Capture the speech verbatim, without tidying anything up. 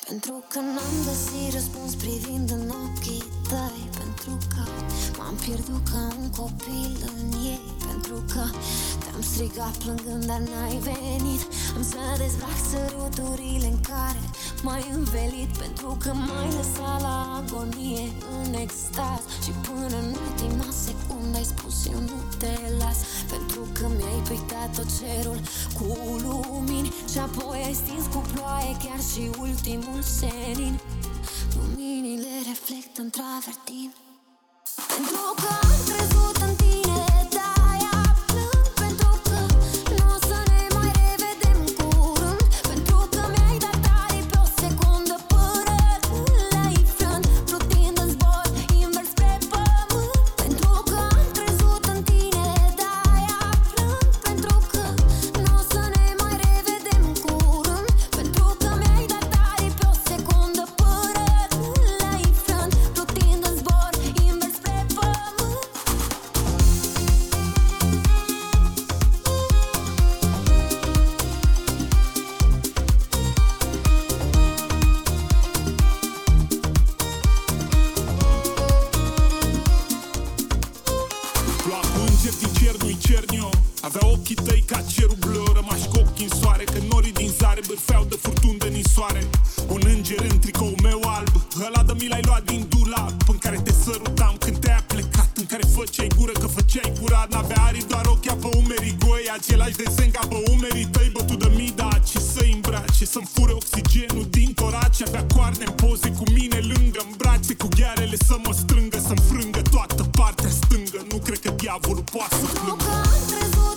Pentru că n-am găsit răspuns privind în ochii tăi, pentru că m-am pierdut ca un copil în ei, pentru că te-am strigat plângând, dar n-ai venit. Am să dezbrac săruturile în care m-ai învelit, pentru că m-ai lăsat la agonie în extaz. Și până în ultima secundă ai spus eu nu te las, pentru că mi-ai pictat tot cerul cu lumini și apoi ai stins cu ploaie chiar și ultimul senin. Luminile reflectă în travertin, pentru că am crezut în tine, de-aia plâng. Pentru că nu o să ne mai revedem curând, pentru că mi-ai dat tare pe o secundă până când le-ai frânt, plutind în zbor invers spre pământ. Pentru că am crezut în tine, de-aia plâng. Pentru că nu o să ne mai revedem curând, pentru că mi-ai dat tare pe o secundă până când le-ai frânt, plutind în zbor invers spre pământ. Lua cu înger din cer, nu-i cernio. Avea ochii tăi ca cerul bleu, rămași cu ochii în soare, că norii din zare bârfeau de furtuni de nisoare. Un înger în tricou meu alb, ăla de mi l-ai luat din dulap, în care te sărutam când te-ai plecat, în care făceai gură că făceai curat. N-avea aripi, doar ochii pe umerii goi, același desen ca pe umerii tăi, bătut de mii, da, ce să-i îmbrace, să-mi fure oxigenul din torace. Avea coarne în poze cu mine lângă, în brațe cu ghearele să mă strângă, să-mi frângă toată partea stângă. Nu cred că diavolul poate să Pentru plângă. că am crezut